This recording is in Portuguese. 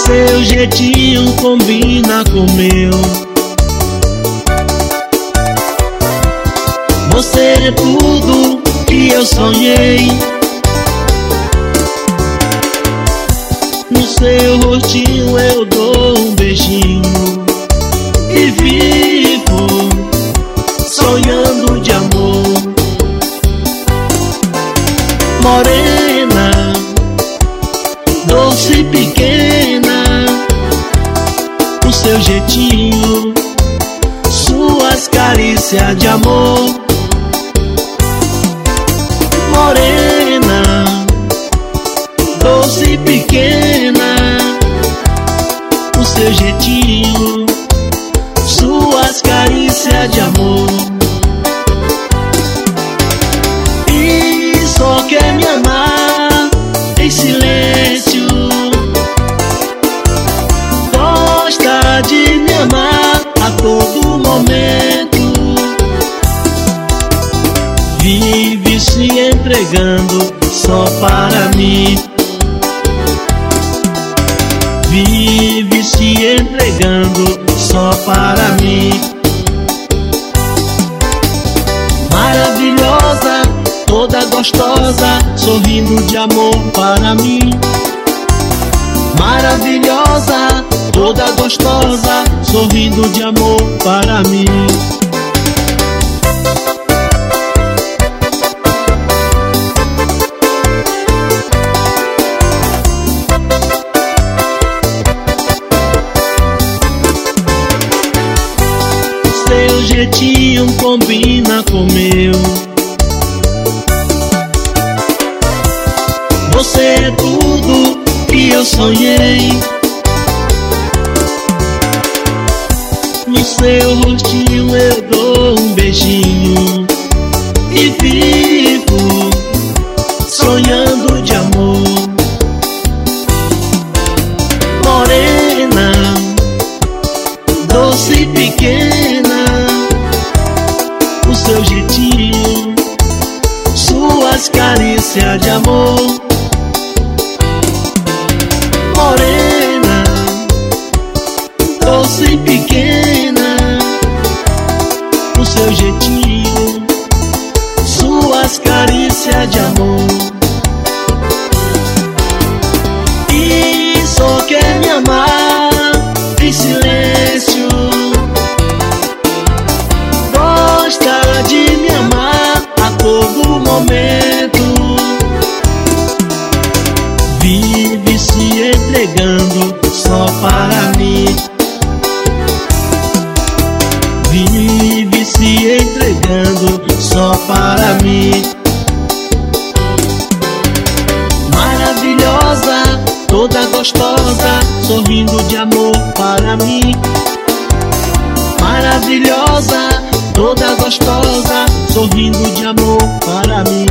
Seu jeitinho combina com o meu. Você é tudo que eu sonhei. No seu rostinho eu dou um beijinho e vivo sonhando de amor. Morena, doce e pequena, o seu jeitinho, suas carícias de amor. Morena, doce e pequena, o seu jeitinho, suas carícias de amor. E só quer me amar em silêncio, gosta de me amar a todo momento. Vive se entregando só para mim. Vive se entregando só para mim. Maravilhosa, toda gostosa, sorrindo de amor para mim. Maravilhosa, toda gostosa, sorrindo de amor para mim. Seu jeitinho combina com o meu. Você é tudo que eu sonhei. No seu rostinho eu dou um beijinho e vivo sonhando de amor. Morena, doce e pequena, o seu jeitinho, suas carícias de amor. Morena, doce e pequena, o seu jeitinho, suas carícias de amor. E só quer me amar em silêncio, gosta de me amar a todo momento. Vive se entregando só para mim. Vive se entregando só para mim. Maravilhosa, toda gostosa, sorrindo de amor para mim. Maravilhosa, toda gostosa, sorrindo de amor para mim.